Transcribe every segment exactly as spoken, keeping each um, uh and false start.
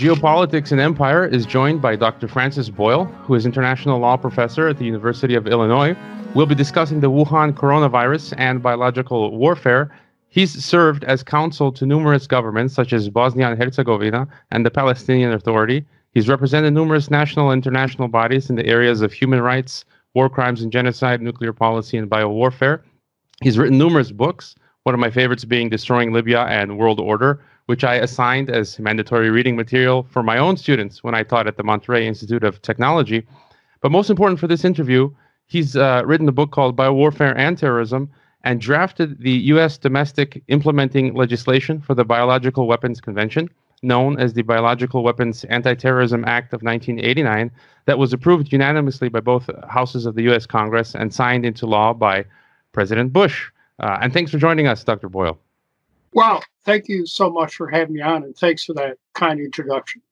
Geopolitics and Empire is joined by Doctor Francis Boyle, who is international law professor at the University of Illinois. We'll be discussing the Wuhan coronavirus and biological warfare. He's served as counsel to numerous governments, such as Bosnia and Herzegovina and the Palestinian Authority. He's represented numerous national and international bodies in the areas of human rights, war crimes and genocide, nuclear policy, and biowarfare. He's written numerous books, one of my favorites being Destroying Libya and World Order, which I assigned as mandatory reading material for my own students when I taught at the Monterey Institute of Technology. But most important for this interview, he's uh, written a book called Biowarfare and Terrorism and drafted the U S domestic implementing legislation for the Biological Weapons Convention, known as the Biological Weapons Anti-Terrorism Act of nineteen eighty-nine, that was approved unanimously by both houses of the U S Congress and signed into law by President Bush. Uh, and thanks for joining us, Doctor Boyle. Well, thank you so much for having me on, and thanks for that kind introduction.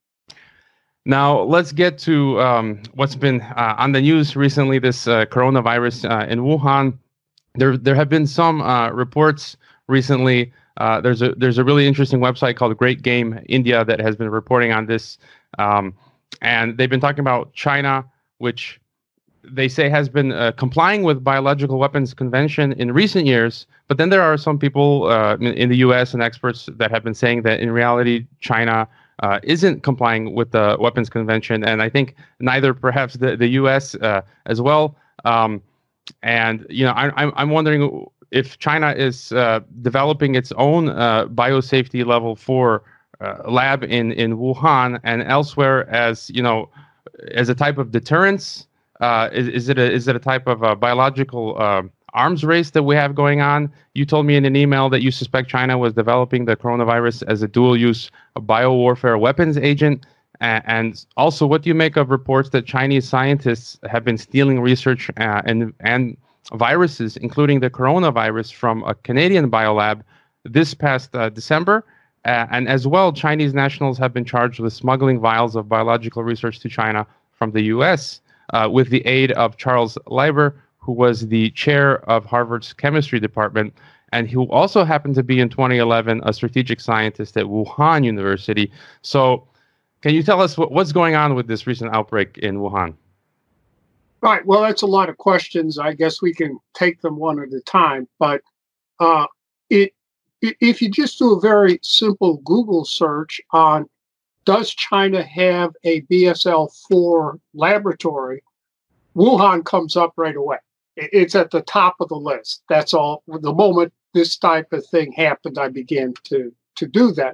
Now, let's get to um, what's been uh, on the news recently, this uh, coronavirus uh, in Wuhan. There there have been some uh, reports recently. Uh, there's a there's a really interesting website called Great Game India that has been reporting on this. Um, and they've been talking about China, which they say has been uh, complying with Biological Weapons Convention in recent years. But then there are some people uh, in, in the U S and experts that have been saying that in reality, China uh, isn't complying with the Weapons Convention. And I think neither perhaps the, the U S uh, as well. Um, and, you know, I, I'm, I'm wondering if China is uh, developing its own uh, biosafety level for uh, lab in, in Wuhan and elsewhere as, you know, as a type of deterrence. Uh, is, is it a is it a type of a biological uh, arms race that we have going on? You told me in an email that you suspect China was developing the coronavirus as a dual-use biowarfare weapons agent. Uh, and also, what do you make of reports that Chinese scientists have been stealing research uh, and and viruses, including the coronavirus, from a Canadian biolab this past uh, December? Uh, and as well, Chinese nationals have been charged with smuggling vials of biological research to China from the U S Uh, with the aid of Charles Leiber, who was the chair of Harvard's chemistry department, and who also happened to be in twenty eleven a strategic scientist at Wuhan University. So can you tell us what, what's going on with this recent outbreak in Wuhan? Right. Well, that's a lot of questions. I guess we can take them one at a time. But uh, it, if you just do a very simple Google search on does China have a B S L four laboratory, Wuhan comes up right away. It's at the top of the list. That's all. The moment this type of thing happened, I began to, to do that.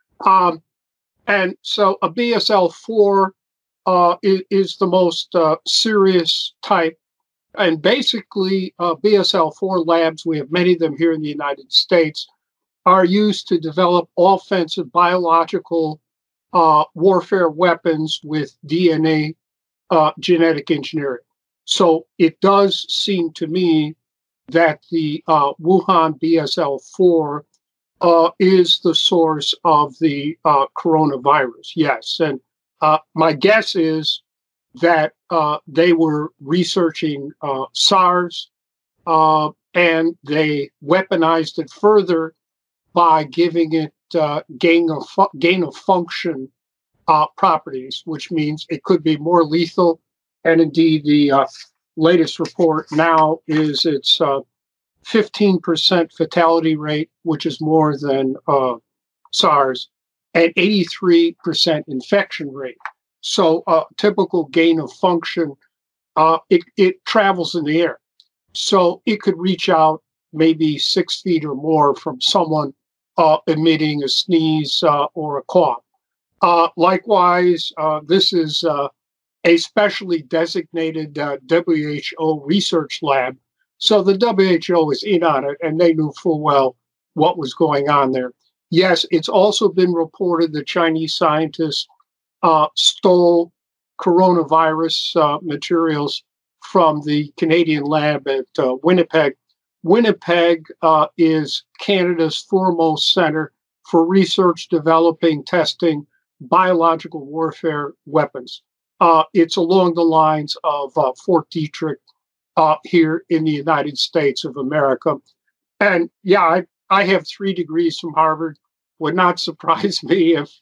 Um, and so a B S L four uh, is, is the most uh, serious type. And basically, uh, B S L four labs, we have many of them here in the United States, are used to develop offensive biological Uh, warfare weapons with D N A uh, genetic engineering. So it does seem to me that the uh, Wuhan B S L four uh, is the source of the uh, coronavirus. Yes. And uh, my guess is that uh, they were researching uh, SARS uh, and they weaponized it further by giving it uh, gain of fu- gain of function uh, properties, which means it could be more lethal. And indeed, the uh, latest report now is its uh, fifteen percent fatality rate, which is more than uh, SARS, and eighty-three percent infection rate. So uh, typical gain of function, uh, it, it travels in the air. So it could reach out maybe six feet or more from someone uh, emitting a sneeze uh, or a cough. Uh, likewise, uh, this is uh, a specially designated uh, W H O research lab. So the W H O is in on it, and they knew full well what was going on there. Yes, it's also been reported that Chinese scientists uh, stole coronavirus uh, materials from the Canadian lab at uh, Winnipeg. Winnipeg uh, is Canada's foremost center for research, developing, testing biological warfare weapons. Uh, it's along the lines of uh, Fort Detrick uh, here in the United States of America. And yeah, I, I have three degrees from Harvard. Would not surprise me if uh,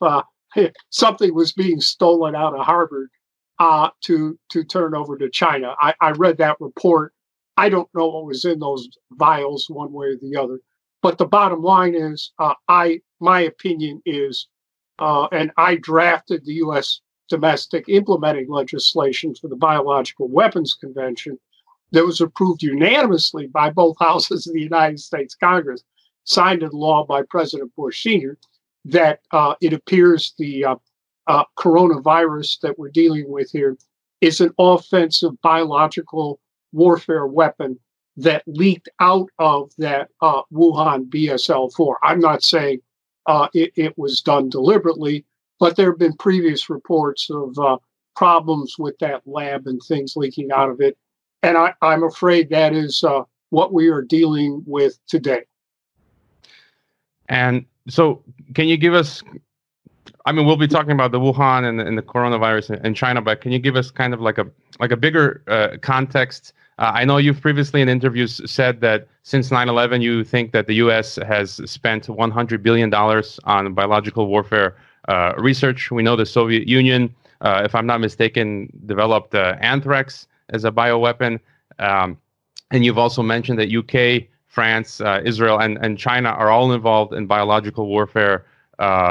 something was being stolen out of Harvard uh, to to turn over to China. I, I read that report. I don't know what was in those vials one way or the other. But the bottom line is, uh, I my opinion is, uh, and I drafted the U S domestic implementing legislation for the Biological Weapons Convention that was approved unanimously by both houses of the United States Congress, signed into law by President Bush Senior, that uh, it appears the uh, uh, coronavirus that we're dealing with here is an offensive biological warfare weapon that leaked out of that uh, Wuhan B S L four. I'm not saying uh, it, it was done deliberately, but there have been previous reports of uh, problems with that lab and things leaking out of it. And I, I'm afraid that is uh, what we are dealing with today. And so can you give us, I mean, we'll be talking about the Wuhan and the, and the coronavirus in China, but can you give us kind of like a like a bigger uh, context? Uh, I know you've previously in interviews said that since nine eleven, you think that the U S has spent one hundred billion dollars on biological warfare uh, research. We know the Soviet Union, uh, if I'm not mistaken, developed uh, anthrax as a bioweapon. Um, and you've also mentioned that U K, France, uh, Israel, and, and China are all involved in biological warfare uh,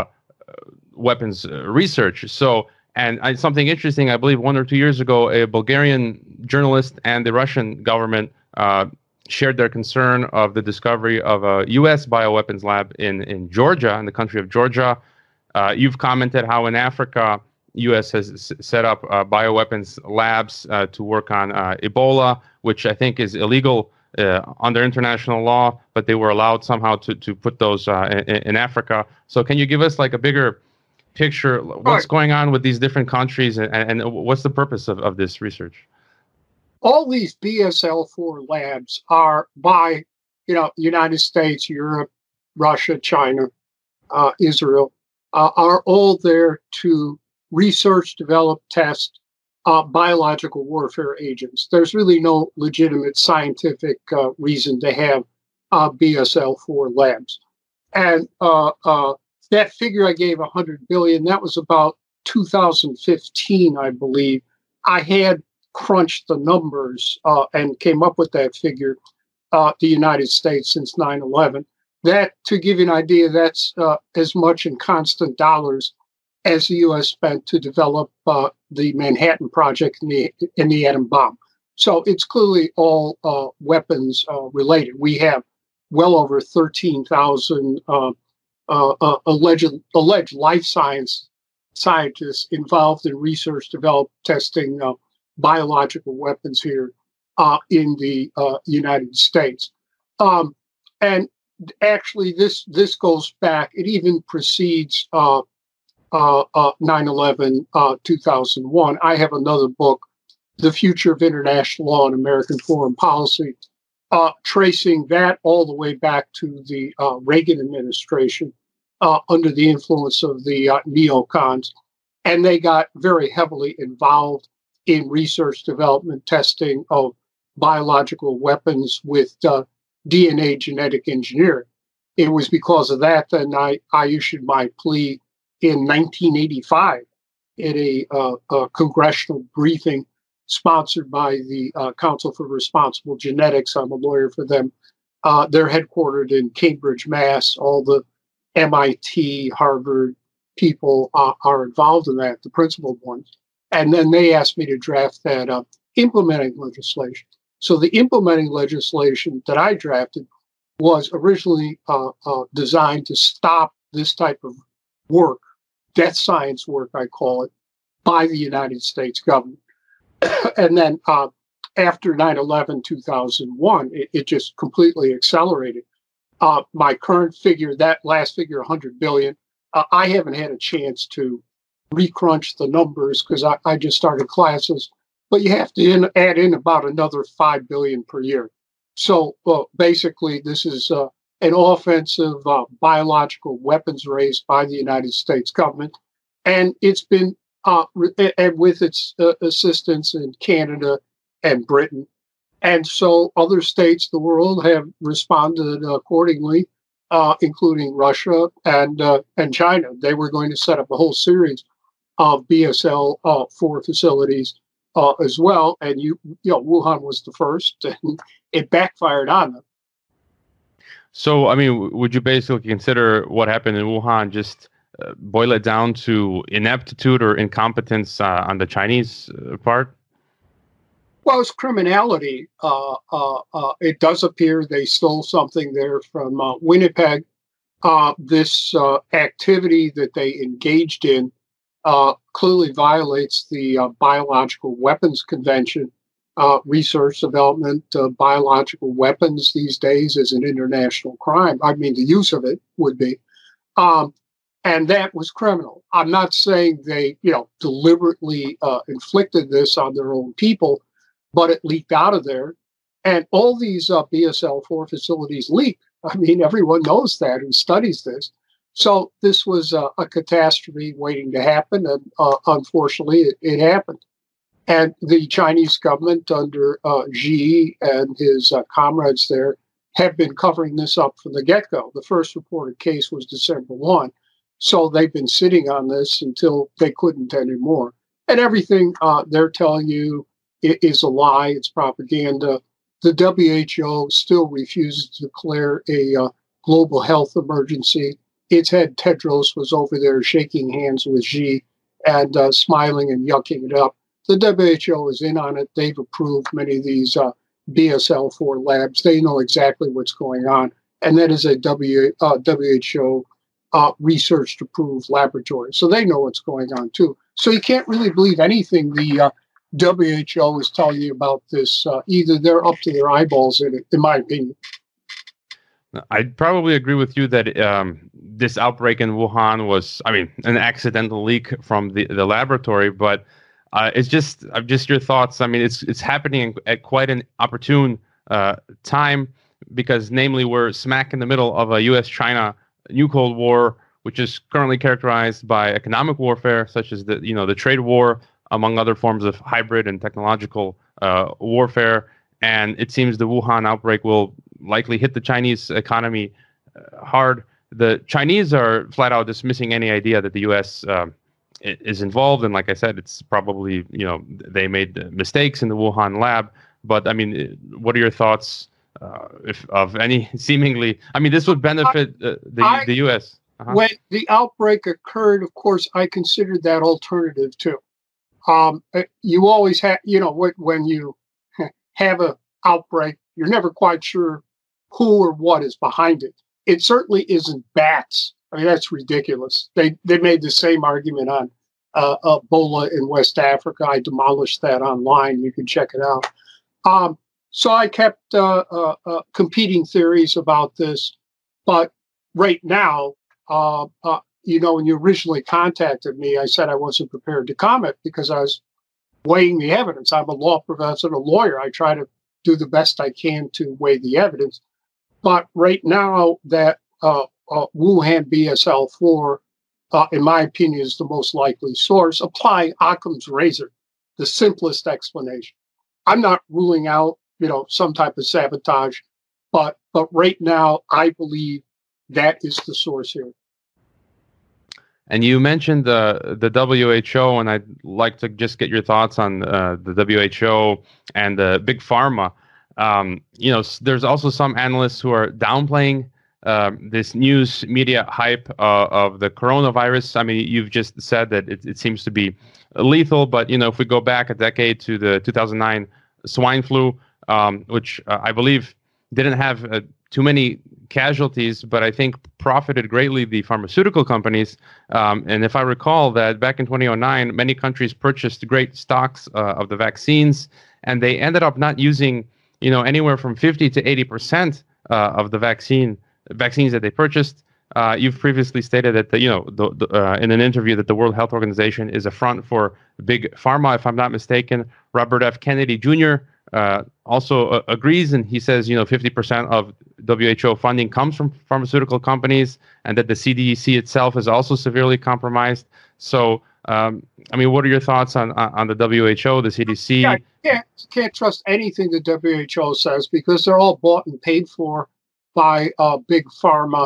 weapons research. So, and uh, something interesting, I believe one or two years ago, a Bulgarian journalist and the Russian government uh, shared their concern of the discovery of a U S bioweapons lab in, in Georgia, in the country of Georgia. Uh, you've commented how in Africa, U S has s- set up uh, bioweapons labs uh, to work on uh, Ebola, which I think is illegal uh, under international law, but they were allowed somehow to, to put those uh, in, in Africa. So can you give us like a bigger picture, what's right. going on with these different countries, and, and what's the purpose of, of this research? All these B S L four labs are by, you know, United States, Europe, Russia, China, uh, Israel, uh, are all there to research, develop, test uh, biological warfare agents. There's really no legitimate scientific uh, reason to have uh, B S L four labs. And uh, uh, that figure I gave, one hundred billion dollars, that was about two thousand fifteen, I believe. I had crunched the numbers uh, and came up with that figure, uh, the United States since nine eleven. That, to give you an idea, that's uh, as much in constant dollars as the U S spent to develop uh, the Manhattan Project and the, and the atom bomb. So it's clearly all uh, weapons uh, related. We have well over thirteen thousand uh, uh, uh, alleged, alleged life science scientists involved in research, develop, testing uh, biological weapons here uh, in the uh, United States. Um, and actually, this this goes back. It even precedes uh, uh, uh, nine eleven, uh, two thousand one. I have another book, The Future of International Law and American Foreign Policy, uh, tracing that all the way back to the uh, Reagan administration uh, under the influence of the uh, neocons. And they got very heavily involved in research, development, testing of biological weapons with uh, D N A genetic engineering. It was because of that that I, I issued my plea in nineteen eighty-five at a, uh, a congressional briefing sponsored by the uh, Council for Responsible Genetics. I'm a lawyer for them. Uh, they're headquartered in Cambridge, Mass. All the M I T, Harvard people uh, are involved in that, the principal ones. And then they asked me to draft that uh, implementing legislation. So the implementing legislation that I drafted was originally uh, uh, designed to stop this type of work, death science work, I call it, by the United States government. And then uh, after nine eleven, two thousand one, it, it just completely accelerated. Uh, my current figure, that last figure, one hundred billion dollars, uh, I haven't had a chance to recrunch the numbers because I, I just started classes, but you have to in, add in about another five billion dollars per year. So uh, basically, this is uh, an offensive uh, biological weapons race by the United States government. And it's been, uh, re- and with its uh, assistance in Canada and Britain. And so other states of the world have responded accordingly. uh, including Russia and uh, and China. They were going to set up a whole series of B S L four uh, facilities uh, as well. And you, you know, Wuhan was the first, and it backfired on them. So, I mean, would you basically consider what happened in Wuhan just uh, boil it down to ineptitude or incompetence uh, on the Chinese uh, part? Well, it's criminality. Uh, uh, uh, it does appear they stole something there from uh, Winnipeg. Uh, this uh, activity that they engaged in uh, clearly violates the uh, Biological Weapons Convention. Uh, research, development, uh, biological weapons these days is an international crime. I mean, the use of it would be. Um, and that was criminal. I'm not saying they, you know, deliberately uh, inflicted this on their own people, but it leaked out of there. And all these uh, B S L four facilities leak. I mean, everyone knows that who studies this. So this was uh, a catastrophe waiting to happen. And uh, unfortunately, it, it happened. And the Chinese government under uh, Xi and his uh, comrades there have been covering this up from the get-go. The first reported case was December first. So they've been sitting on this until they couldn't anymore. And everything uh, they're telling you is a lie. It's propaganda. The W H O still refuses to declare a uh, global health emergency. Its head, Tedros, was over there shaking hands with Xi and uh, smiling and yucking it up. The W H O is in on it. They've approved many of these uh, B S L four labs. They know exactly what's going on. And that is a w, uh, W H O uh, research approved laboratory. So they know what's going on too. So you can't really believe anything the uh, W H O is telling you about this. Uh, either they're up to their eyeballs in it, in my opinion. I'd probably agree with you that um, this outbreak in Wuhan was, I mean, an accidental leak from the, the laboratory, but Uh, it's just, uh, just your thoughts. I mean, it's it's happening at quite an opportune uh, time because, namely, we're smack in the middle of a U S China new Cold War, which is currently characterized by economic warfare, such as the you know the trade war, among other forms of hybrid and technological uh, warfare. And it seems the Wuhan outbreak will likely hit the Chinese economy uh, hard. The Chinese are flat out dismissing any idea that the U S Uh, is involved, and like I said, it's probably you know they made mistakes in the Wuhan lab. But I mean, what are your thoughts uh, if of any seemingly? I mean, this would benefit uh, the I, the U S. Uh-huh. When the outbreak occurred, of course, I considered that alternative too. Um, you always have, you know, when you have an outbreak, you're never quite sure who or what is behind it. It certainly isn't bats. I mean, that's ridiculous. They they made the same argument on uh, Ebola in West Africa. I demolished that online. You can check it out. Um, so I kept uh, uh, uh, competing theories about this. But right now, uh, uh, you know, when you originally contacted me, I said I wasn't prepared to comment because I was weighing the evidence. I'm a law professor, a lawyer. I try to do the best I can to weigh the evidence. But right now that uh, Uh, Wuhan B S L four, uh, in my opinion, is the most likely source, applying Occam's razor, the simplest explanation. I'm not ruling out, you know, some type of sabotage, but but right now, I believe that is the source here. And you mentioned the the W H O, and I'd like to just get your thoughts on uh, the W H O and the big pharma. Um, you know, there's also some analysts who are downplaying Um, this news media hype uh, of the coronavirus. I mean, you've just said that it, it seems to be lethal, but you know, if we go back a decade to the two thousand nine swine flu, um, which uh, I believe didn't have uh, too many casualties, but I think profited greatly the pharmaceutical companies. Um, and if I recall that back in twenty oh nine, many countries purchased great stocks uh, of the vaccines, and they ended up not using, you know, anywhere from fifty to eighty percent uh, of the vaccine vaccines that they purchased. Uh, you've previously stated that the, you know the, the, uh, in an interview that the World Health Organization is a front for big pharma, if I'm not mistaken. Robert F. Kennedy Junior Uh, also uh, agrees, and he says you know fifty percent of W H O funding comes from pharmaceutical companies, and that the C D C itself is also severely compromised. So, um, I mean, what are your thoughts on on the W H O, the C D C? Yeah, you can't, you can't trust anything the W H O says because they're all bought and paid for by uh, big pharma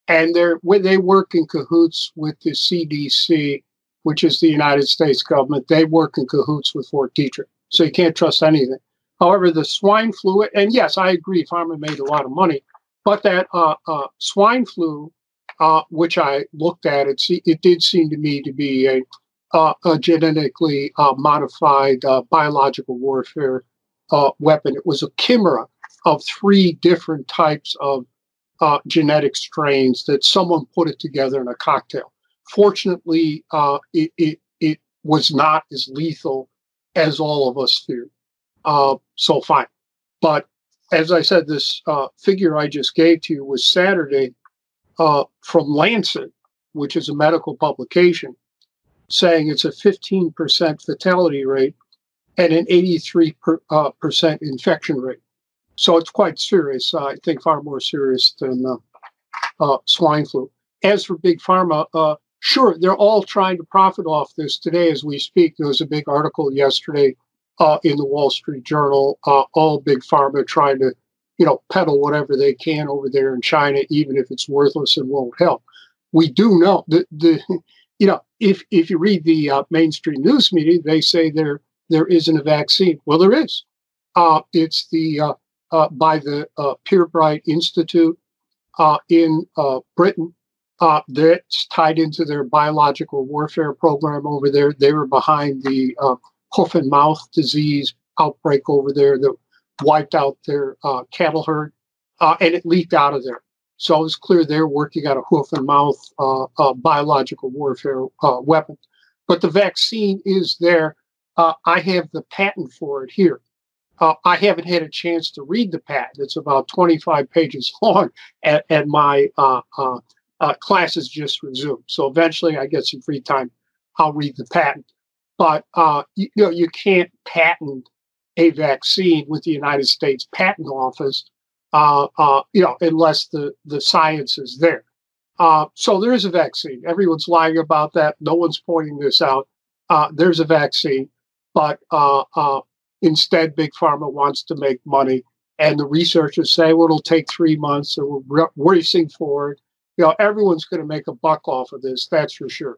and they're when they work in cahoots with the C D C, which is the United States government. They work in cahoots with Fort Detrick, so you can't trust anything. However, the swine flu, and yes, I agree, Pharma made a lot of money, but that uh, uh, swine flu, uh, which I looked at, it, it did seem to me to be a, uh, a genetically uh, modified uh, biological warfare uh, weapon. It was a chimera of three different types of uh, genetic strains that someone put it together in a cocktail. Fortunately, uh, it, it, it was not as lethal as all of us feared. Uh, so fine. But as I said, this uh, figure I just gave to you was Saturday uh, from Lancet, which is a medical publication, saying it's a fifteen percent fatality rate and an eighty-three percent uh, infection rate. So it's quite serious. Uh, I think far more serious than uh, uh, swine flu. As for Big Pharma, uh, sure, they're all trying to profit off this today as we speak. There was a big article yesterday uh, in the Wall Street Journal, uh, all Big Pharma trying to, you know, peddle whatever they can over there in China, even if it's worthless and won't help. We do know that the, you know, if if you read the uh, mainstream news media, they say there there isn't a vaccine. Well, there is. Uh, it's the uh, uh, by the uh, Pirbright Institute uh, in uh, Britain. Uh, that's tied into their biological warfare program over there. They were behind the uh, hoof and mouth disease outbreak over there that wiped out their uh, cattle herd, uh, and it leaked out of there. So it was clear they're working on a hoof and mouth uh, uh, biological warfare uh, weapon. But the vaccine is there. Uh, I have the patent for it here. Uh, I haven't had a chance to read the patent. It's about twenty-five pages long, and, and my uh, uh, uh, classes just resumed. So eventually I get some free time. I'll read the patent. But uh, you, you know, you can't patent a vaccine with the United States Patent Office, uh, uh, you know, unless the, the science is there. Uh, so there is a vaccine. Everyone's lying about that. No one's pointing this out. Uh, there's a vaccine, but uh, uh, instead, Big Pharma wants to make money, and the researchers say, well, it'll take three months, or we're racing forward. You know, everyone's going to make a buck off of this, that's for sure.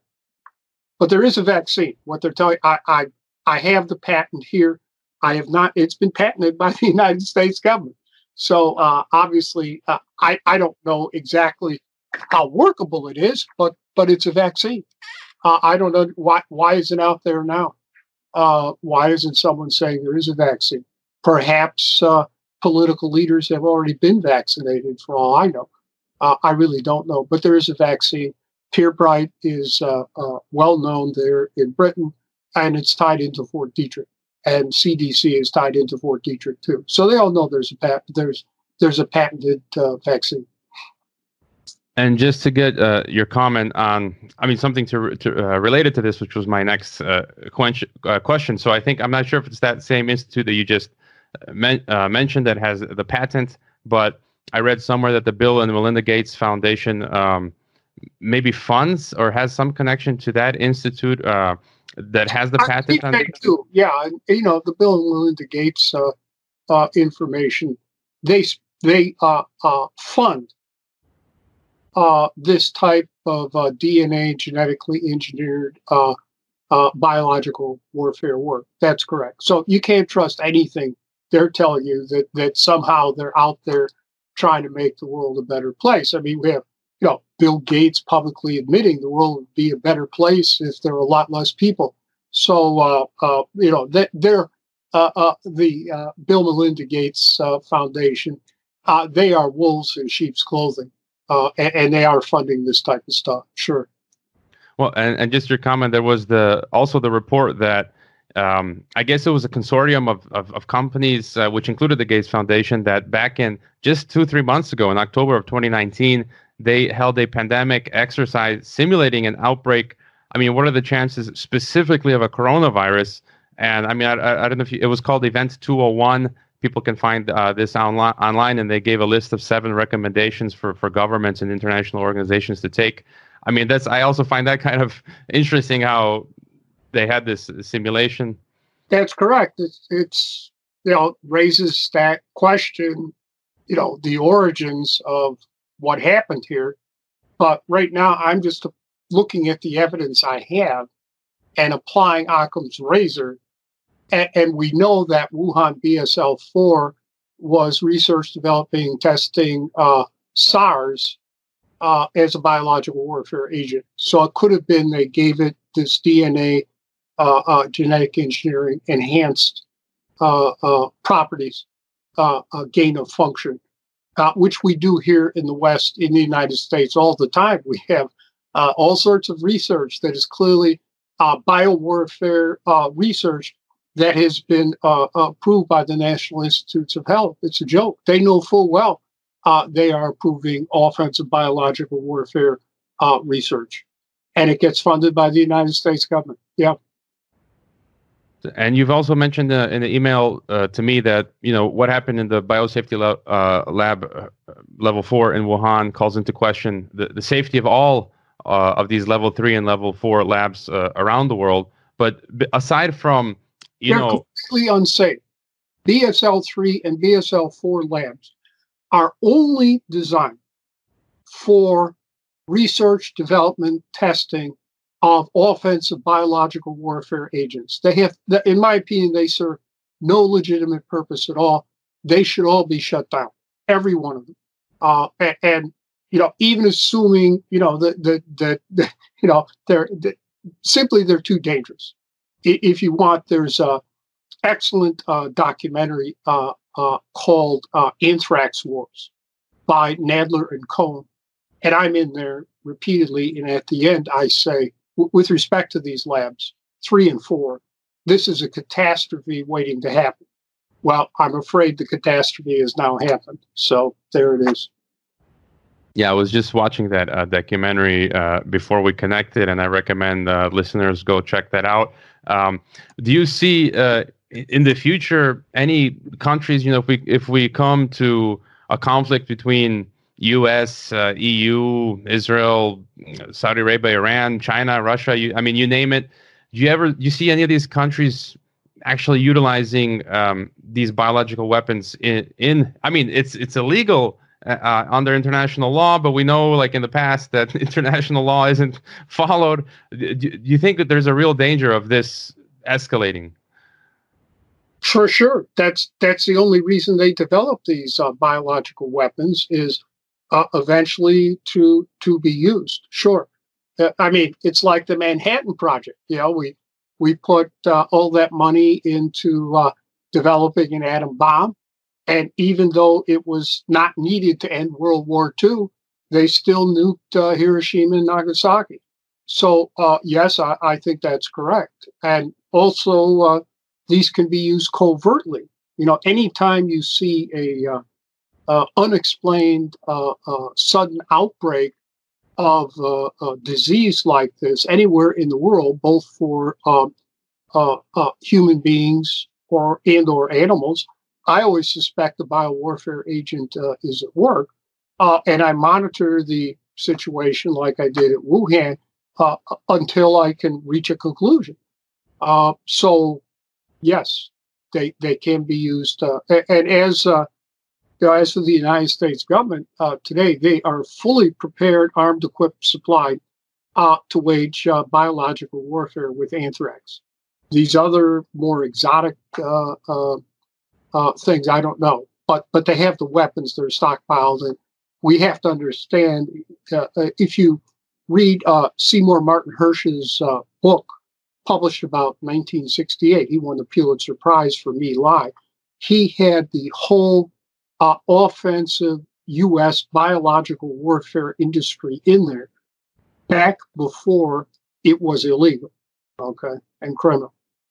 But there is a vaccine. What they're telling, I, I, I have the patent here. I have not. It's been patented by the United States government. So uh, obviously, uh, I, I don't know exactly how workable it is, but but it's a vaccine. Uh, I don't know why why is it out there now. Uh, why isn't someone saying there is a vaccine? Perhaps uh, political leaders have already been vaccinated, for all I know. Uh, I really don't know, but there is a vaccine. Pirbright is uh, uh, well known there in Britain, and it's tied into Fort Detrick, and C D C is tied into Fort Detrick too. So they all know there's a pat- there's there's a patented uh, vaccine. And just to get uh, your comment on, I mean, something to, to uh, related to this, which was my next uh, question, uh, question. So I think, I'm not sure if it's that same institute that you just men- uh, mentioned that has the patent, but I read somewhere that the Bill and Melinda Gates Foundation um, maybe funds or has some connection to that institute uh, that has the I patent think on they this? do. Yeah, and, you know, the Bill and Melinda Gates uh, uh, information, they they uh, uh, fund Uh, this type of uh, D N A genetically engineered uh, uh, biological warfare work. That's correct. So you can't trust anything they're telling you that that somehow they're out there trying to make the world a better place. I mean, we have, you know, Bill Gates publicly admitting the world would be a better place if there were a lot less people. So uh, uh, you know, that they're uh, uh, the uh, Bill Melinda Gates uh, Foundation. Uh, they are wolves in sheep's clothing. Uh, and, and they are funding this type of stuff, sure. Well, and, and just your comment, there was the also the report that um, I guess it was a consortium of of, of companies, uh, which included the Gates Foundation, that back in just two three months ago, in October of twenty nineteen, they held a pandemic exercise simulating an outbreak. I mean, what are the chances specifically of a coronavirus? And I mean, I, I, I don't know if you, it was called Event two oh one. People can find uh, this online, online, and they gave a list of seven recommendations for, for governments and international organizations to take. I mean, that's I also find that kind of interesting how they had this simulation. That's correct. It's, it's you know, raises that question, you know, the origins of what happened here. But right now, I'm just looking at the evidence I have and applying Occam's razor. And, and we know that Wuhan B S L four was research, developing, testing uh, SARS uh, as a biological warfare agent. So it could have been they gave it this D N A uh, uh, genetic engineering enhanced uh, uh, properties, uh, uh, gain of function, uh, which we do here in the West, in the United States, all the time. We have uh, all sorts of research that is clearly uh, biowarfare uh, research that has been uh, approved by the National Institutes of Health. It's a joke. They know full well uh, they are approving offensive biological warfare uh, research, and it gets funded by the United States government. Yeah. And you've also mentioned uh, in the email uh, to me that, you know, what happened in the biosafety le- uh, lab uh, level four in Wuhan calls into question the, the safety of all uh, of these level three and level four labs uh, around the world. But b- aside from, you They're know, completely unsafe. B S L three and B S L four labs are only designed for research, development, testing of offensive biological warfare agents. They have, in my opinion, they serve no legitimate purpose at all. They should all be shut down, every one of them. Uh, and, and you know, even assuming you know that the, the, the you know they're the, simply they're too dangerous. If you want, there's a excellent uh, documentary uh, uh, called uh, Anthrax Wars by Nadler and Cohen. And I'm in there repeatedly. And at the end, I say, w- with respect to these labs, three and four, this is a catastrophe waiting to happen. Well, I'm afraid the catastrophe has now happened. So there it is. Yeah, I was just watching that uh, documentary uh, before we connected, and I recommend uh, listeners go check that out. Um, do you see uh, in the future any countries, you know, if we if we come to a conflict between U S, uh, E U, Israel, Saudi Arabia, Iran, China, Russia, you, I mean, you name it, do you ever you see any of these countries actually utilizing um, these biological weapons in, in I mean, it's it's illegal uh, under international law, but we know, like in the past, that international law isn't followed. Do, do you think that there's a real danger of this escalating? For sure. That's that's the only reason they develop these uh, biological weapons is uh, eventually to to be used. Sure. Uh, I mean, it's like the Manhattan Project. You know, we we put uh, all that money into uh, developing an atom bomb, and even though it was not needed to end World War Two, they still nuked uh, Hiroshima and Nagasaki. So uh, yes, I, I think that's correct. And also, uh, these can be used covertly. You know, anytime you see a uh, uh, unexplained uh, uh, sudden outbreak of uh, a disease like this anywhere in the world, both for um, uh, uh, human beings or and or animals, I always suspect the biowarfare agent uh, is at work, uh, and I monitor the situation like I did at Wuhan uh, until I can reach a conclusion. Uh, so, yes, they they can be used, uh, and as uh, you know, as for the United States government uh, today, they are fully prepared, armed, equipped, supplied uh, to wage uh, biological warfare with anthrax. These other more exotic uh, uh, uh, things, I don't know, but but they have the weapons. They're stockpiled, and we have to understand. Uh, uh, if you read uh, Seymour Martin Hersh's uh, book, published about nineteen sixty-eight, he won the Pulitzer Prize for Me Lie. He had the whole uh, offensive U S biological warfare industry in there back before it was illegal, okay, and criminal.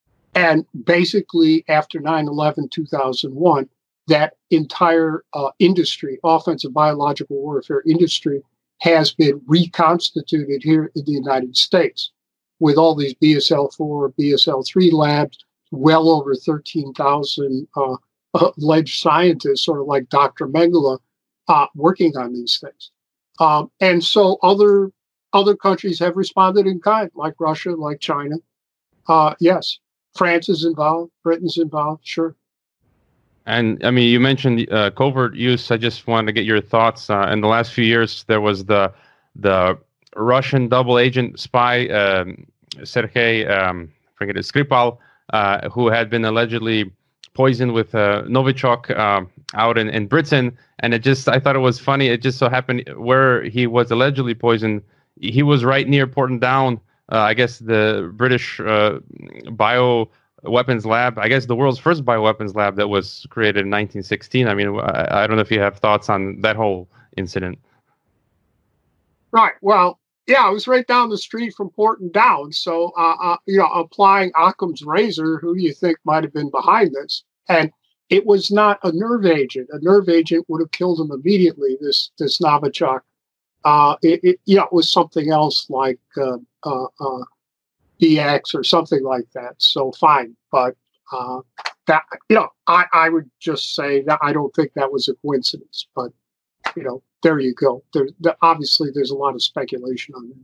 And basically, after nine eleven, two thousand one, that entire uh, industry, offensive biological warfare industry, has been reconstituted here in the United States with all these B S L four, B S L three labs, well over thirteen thousand uh, alleged scientists, sort of like Doctor Mengele, uh, working on these things. Um, and so other other countries have responded in kind, like Russia, like China. Uh, yes. France is involved. Britain's involved. Sure. And I mean, you mentioned uh, covert use. I just wanted to get your thoughts. Uh, in the last few years, there was the the Russian double agent spy um, Sergei, um, I forget it, Skripal, uh, who had been allegedly poisoned with uh, Novichok uh, out in, in Britain. And it just, I thought it was funny. It just so happened where he was allegedly poisoned, he was right near Porton Down. Uh, I guess the British uh, bio weapons lab, I guess the world's first bioweapons lab that was created in nineteen sixteen. I mean, I, I don't know if you have thoughts on that whole incident. Right. Well, yeah, I was right down the street from Porton Down. So, uh, uh, you know, applying Occam's razor, who do you think might have been behind this? And it was not a nerve agent. A nerve agent would have killed him immediately, this this Novichok. Uh, it, it, you know, it was something else like uh, uh, uh, B X or something like that. So fine. But uh, that, you know, I, I would just say that I don't think that was a coincidence. But, you know, there you go. There, there, obviously, there's a lot of speculation on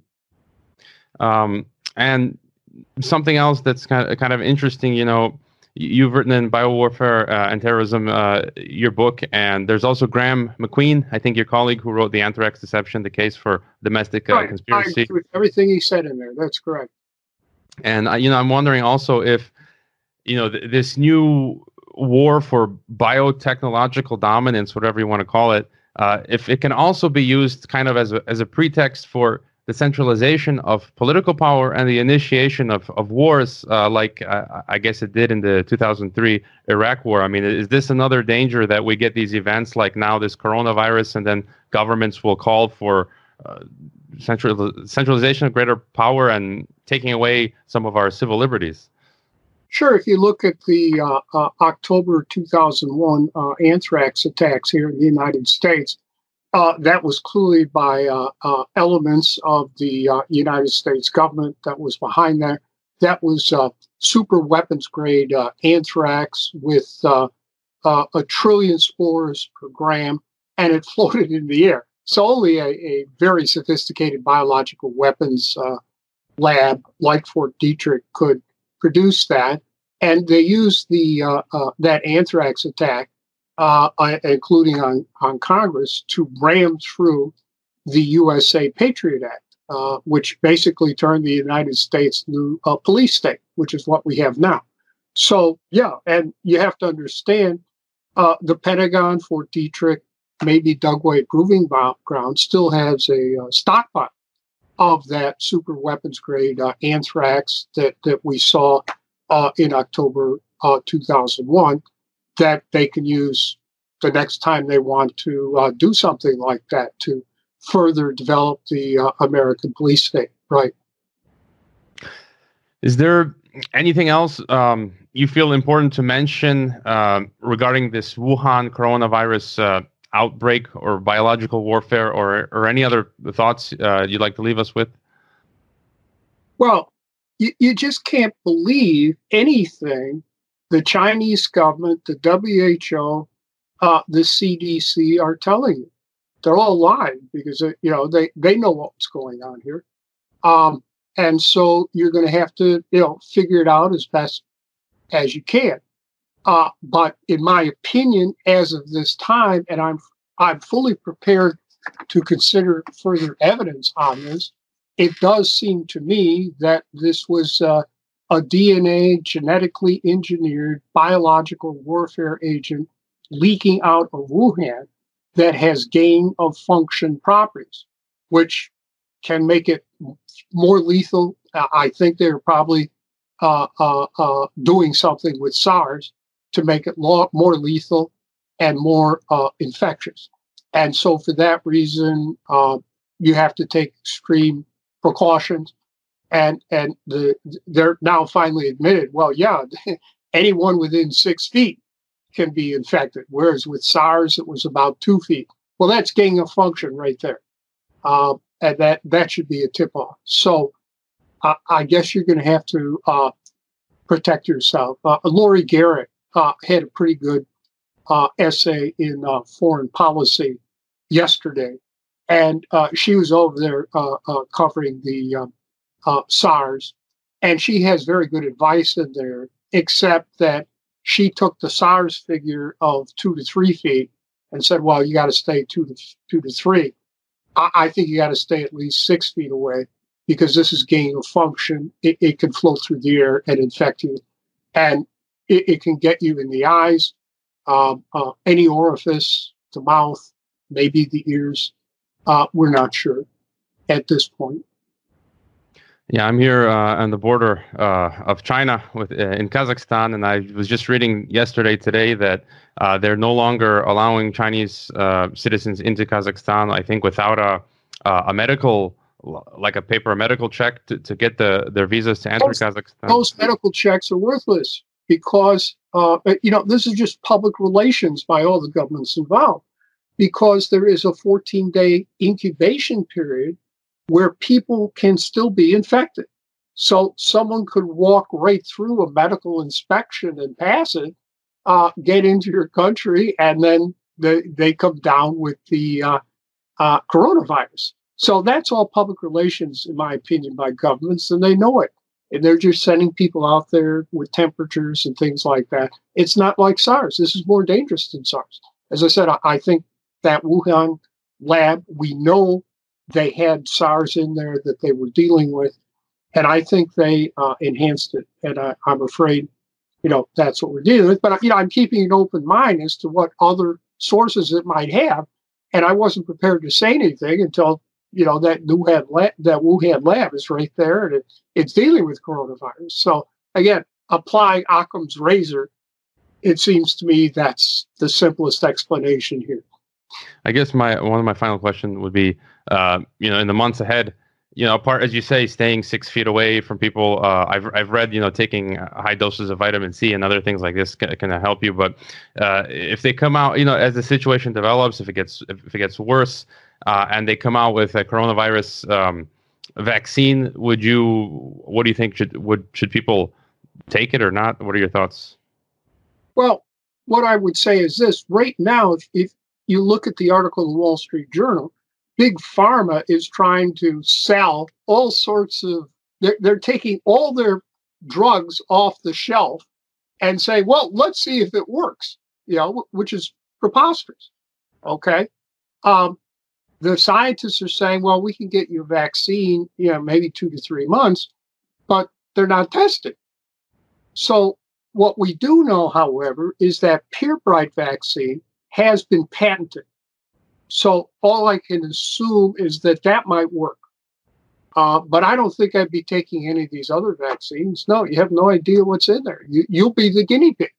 that. Um, and something else that's kind of, kind of interesting, you know, you've written in Biowarfare uh, and Terrorism, uh, your book, and there's also Graham McQueen, I think your colleague, who wrote The Anthrax Deception, the case for domestic uh, right. conspiracy. I agree with everything he said in there. That's correct. And, uh, you know, I'm wondering also if, you know, th- this new war for biotechnological dominance, whatever you want to call it, uh, if it can also be used kind of as a, as a pretext for the centralization of political power and the initiation of, of wars, uh, like uh, I guess it did in the two thousand three Iraq war. I mean, is this another danger that we get these events like now this coronavirus, and then governments will call for uh, central, centralization of greater power and taking away some of our civil liberties? Sure. If you look at the uh, uh, October two thousand one uh, anthrax attacks here in the United States, Uh, that was clearly by uh, uh, elements of the uh, United States government that was behind that. That was uh, super weapons grade uh, anthrax with uh, uh, a trillion spores per gram, and it floated in the air. So only a, a very sophisticated biological weapons uh, lab like Fort Detrick could produce that. And they used the uh, uh, that anthrax attack, Uh, including on, on Congress, to ram through the U S A Patriot Act, uh, which basically turned the United States into a police state, which is what we have now. So, yeah, and you have to understand uh, the Pentagon, Fort Detrick, maybe Dugway Proving Ground still has a uh, stockpile of that super weapons grade uh, anthrax that, that we saw uh, in October uh, two thousand one. That they can use the next time they want to uh, do something like that to further develop the uh, American police state, right? Is there anything else um, you feel important to mention uh, regarding this Wuhan coronavirus uh, outbreak or biological warfare, or or any other thoughts uh, you'd like to leave us with? Well, you, you just can't believe anything the Chinese government, the W H O, uh, the C D C are telling you. They're all lying because, you know, they, they know what's going on here. Um, and so you're going to have to, you know, figure it out as best as you can. Uh, but in my opinion, as of this time, and I'm, I'm fully prepared to consider further evidence on this, it does seem to me that this was uh, a D N A genetically engineered biological warfare agent leaking out of Wuhan that has gain of function properties, which can make it more lethal. Uh, I think they're probably uh, uh, uh, doing something with SARS to make it lo- more lethal and more uh, infectious. And so for that reason, uh, you have to take extreme precautions. And and the, they're now finally admitted, well, yeah, anyone within six feet can be infected, whereas with SARS, it was about two feet. Well, that's gain of function right there. Uh, and that, that should be a tip-off. So uh, I guess you're going to have to uh, protect yourself. Uh, Laurie Garrett uh, had a pretty good uh, essay in uh, Foreign Policy yesterday, and uh, she was over there uh, uh, covering the um, Uh, SARS, and she has very good advice in there, except that she took the SARS figure of two to three feet and said, well, you got to stay two to two to three. I, I think you got to stay at least six feet away because this is gain of function. It, it can flow through the air and infect you, and it, it can get you in the eyes, um, uh, any orifice, the mouth, maybe the ears. Uh, we're not sure at this point. Yeah, I'm here uh, on the border uh, of China with uh, in Kazakhstan, and I was just reading yesterday, today, that uh, they're no longer allowing Chinese uh, citizens into Kazakhstan. I think without a uh, a medical, like a paper medical check to, to get the their visas to enter Those, Kazakhstan. those medical checks are worthless because uh, you know this is just public relations by all the governments involved. Because there is a fourteen-day incubation period where people can still be infected. So someone could walk right through a medical inspection and pass it, uh, get into your country, and then they, they come down with the uh, uh, coronavirus. So that's all public relations, in my opinion, by governments, and they know it. And they're just sending people out there with temperatures and things like that. It's not like SARS. This is more dangerous than SARS. As I said, I, I think that Wuhan lab, we know they had SARS in there that they were dealing with, and I think they uh, enhanced it. And I, I'm afraid, you know, that's what we're dealing with. But you know, I'm keeping an open mind as to what other sources it might have, and I wasn't prepared to say anything until you know that Wuhan lab, that Wuhan lab is right there, and it, it's dealing with coronavirus. So again, applying Occam's razor, it seems to me that's the simplest explanation here. I guess my one of my final questions would be, uh, you know, in the months ahead, you know, apart as you say, staying six feet away from people. Uh, I've I've read, you know, taking high doses of vitamin C and other things like this can, can help you. But uh, if they come out, you know, as the situation develops, if it gets if it gets worse, uh, and they come out with a coronavirus um, vaccine, would you? What do you think? Should would should people take it or not? What are your thoughts? Well, what I would say is this: right now, if, if you look at the article in the Wall Street Journal, Big Pharma is trying to sell all sorts of, they're, they're taking all their drugs off the shelf and say, well, let's see if it works, you know, which is preposterous. Okay. Um, the scientists are saying, well, we can get your vaccine, you know, maybe two to three months, but they're not tested. So what we do know, however, is that Purebright vaccine has been patented. So all I can assume is that that might work. Uh, but I don't think I'd be taking any of these other vaccines. No, you have no idea what's in there. You, you'll be the guinea pig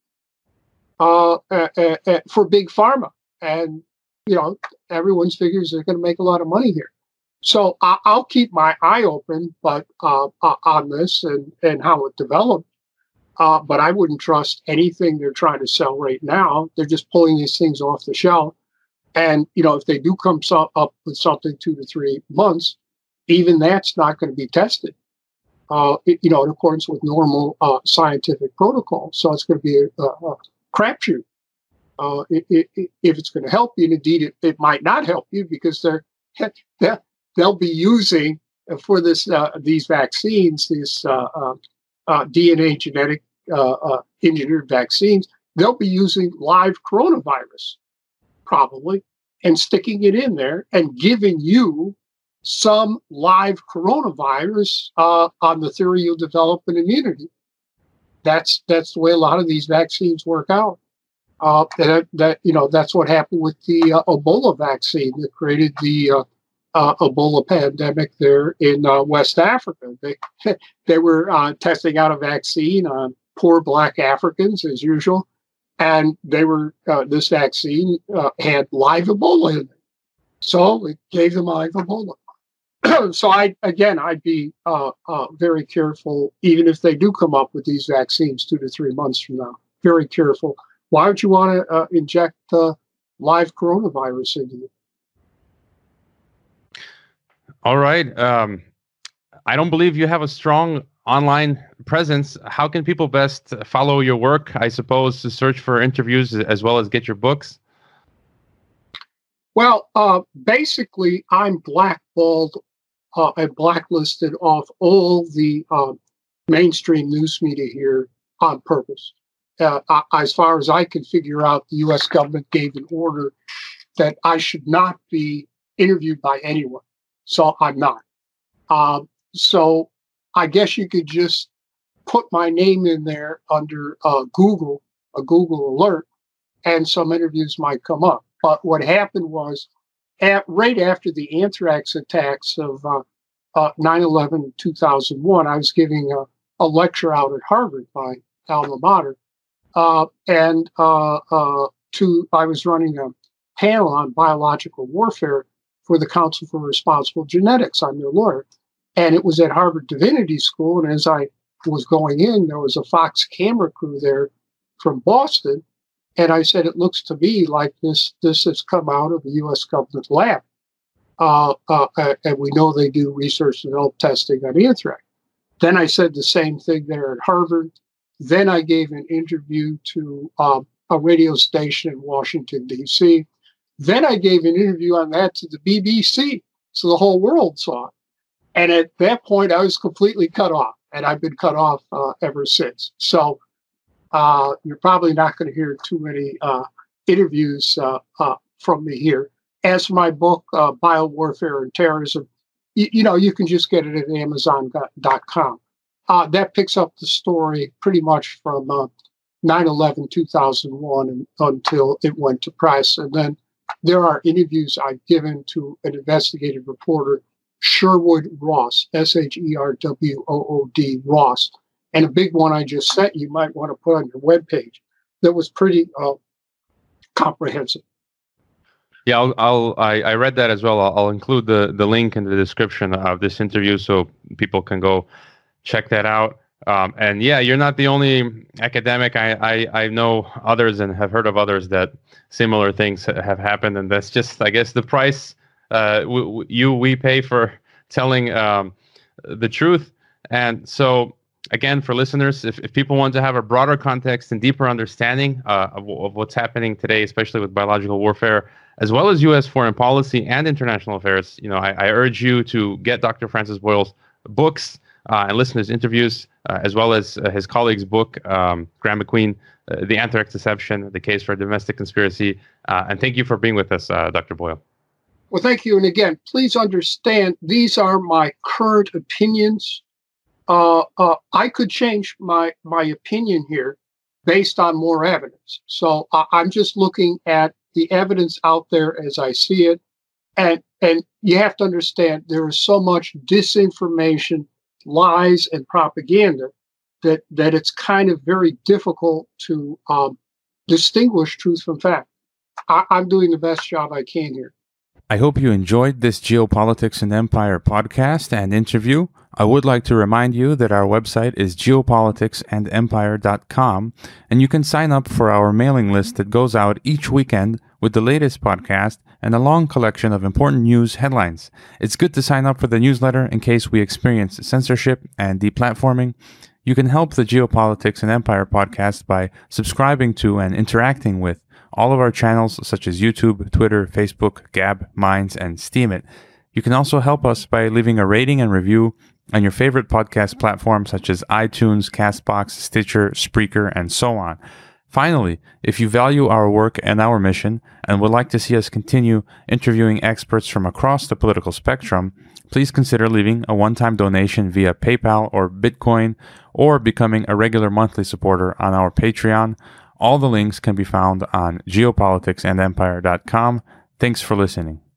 uh, uh, uh, uh, for Big Pharma. And, you know, everyone's figures they're going to make a lot of money here. So I, I'll keep my eye open but uh, uh, on this and, and how it develops. Uh, but I wouldn't trust anything they're trying to sell right now. They're just pulling these things off the shelf. And, you know, if they do come so, up with something two to three months, even that's not going to be tested, uh, it, you know, in accordance with normal uh, scientific protocol. So it's going to be a, a, a crapshoot. Uh, it, it, it, if it's going to help you, and indeed it, it might not help you because they're, they're they'll be using for this uh, these vaccines, these uh, uh, uh, D N A genetic uh, uh, engineered vaccines. They'll be using live coronavirus, probably, and sticking it in there and giving you some live coronavirus uh, on the theory you'll develop an immunity. That's that's the way a lot of these vaccines work out. Uh, that, that you know that's what happened with the uh, Ebola vaccine that created the uh, uh, Ebola pandemic there in uh, West Africa. They they were uh, testing out a vaccine on poor Black Africans as usual, and they were uh, this vaccine uh, had live Ebola in it, so it gave them live Ebola. So I again I'd be uh, uh, very careful, even if they do come up with these vaccines two to three months from now. Very careful. Why would you want to uh, inject uh, live coronavirus into you? All right. Um, I don't believe you have a strong online presence. How can people best follow your work? I suppose to search for interviews as well as get your books. Well, uh, basically, I'm blackballed uh, and blacklisted off all the uh, mainstream news media here on purpose. Uh, I, as far as I can figure out, the U S government gave an order that I should not be interviewed by anyone. So I'm not. Um, so I guess you could just put my name in there under uh, Google, a Google alert, and some interviews might come up. But what happened was, at, right after the anthrax attacks of uh, uh, nine eleven two thousand one, I was giving a, a lecture out at Harvard, my alma mater, uh, and uh, uh, to I was running a panel on biological warfare for the Council for Responsible Genetics. I'm their lawyer. And it was at Harvard Divinity School. And as I was going in, there was a Fox camera crew there from Boston. And I said, it looks to me like this this has come out of a U S government lab. Uh, uh, and we know they do research and develop testing on anthrax. Then I said the same thing there at Harvard. Then I gave an interview to um, a radio station in Washington, D C. Then I gave an interview on that to the B B C. So the whole world saw it. And at that point, I was completely cut off. And I've been cut off uh, ever since. So uh, you're probably not going to hear too many uh, interviews uh, uh, from me here. As for my book, uh, Biowarfare and Terrorism, you, you know, you can just get it at amazon dot com. Uh, that picks up the story pretty much from uh, nine eleven two thousand one and, until it went to press. And then there are interviews I've given to an investigative reporter, Sherwood Ross, S H E R W O O D, Ross. And a big one I just sent you might want to put on your webpage that was pretty uh, comprehensive. Yeah, I'll, I'll I, I read that as well. I'll, I'll include the, the link in the description of this interview so people can go check that out. Um, and yeah, you're not the only academic. I, I, I know others and have heard of others that similar things have happened. And that's just, I guess, the price uh, w- w- you we pay for telling um, the truth. And so, again, for listeners, if, if people want to have a broader context and deeper understanding uh, of, of what's happening today, especially with biological warfare, as well as U S foreign policy and international affairs, you know, I, I urge you to get Doctor Francis Boyle's books uh, and listen to his interviews, uh, as well as uh, his colleague's book, um, Graham McQueen, uh, The Anthrax Deception, The Case for a Domestic Conspiracy. Uh, and thank you for being with us, uh, Doctor Boyle. Well, thank you. And again, please understand, these are my current opinions. Uh, uh, I could change my, my opinion here based on more evidence. So uh, I'm just looking at the evidence out there as I see it. And, and you have to understand there is so much disinformation, lies, and propaganda that, that it's kind of very difficult to um, distinguish truth from fact. I, I'm doing the best job I can here. I hope you enjoyed this Geopolitics and Empire podcast and interview. I would like to remind you that our website is geopolitics and empire dot com, and you can sign up for our mailing list that goes out each weekend with the latest podcast and a long collection of important news headlines. It's good to sign up for the newsletter in case we experience censorship and deplatforming. You can help the Geopolitics and Empire podcast by subscribing to and interacting with all of our channels such as YouTube, Twitter, Facebook, Gab, Minds, and Steemit. You can also help us by leaving a rating and review on your favorite podcast platforms such as iTunes, Castbox, Stitcher, Spreaker, and so on. Finally, if you value our work and our mission and would like to see us continue interviewing experts from across the political spectrum, please consider leaving a one-time donation via PayPal or Bitcoin or becoming a regular monthly supporter on our Patreon. All the links can be found on geopolitics and empire dot com. Thanks for listening.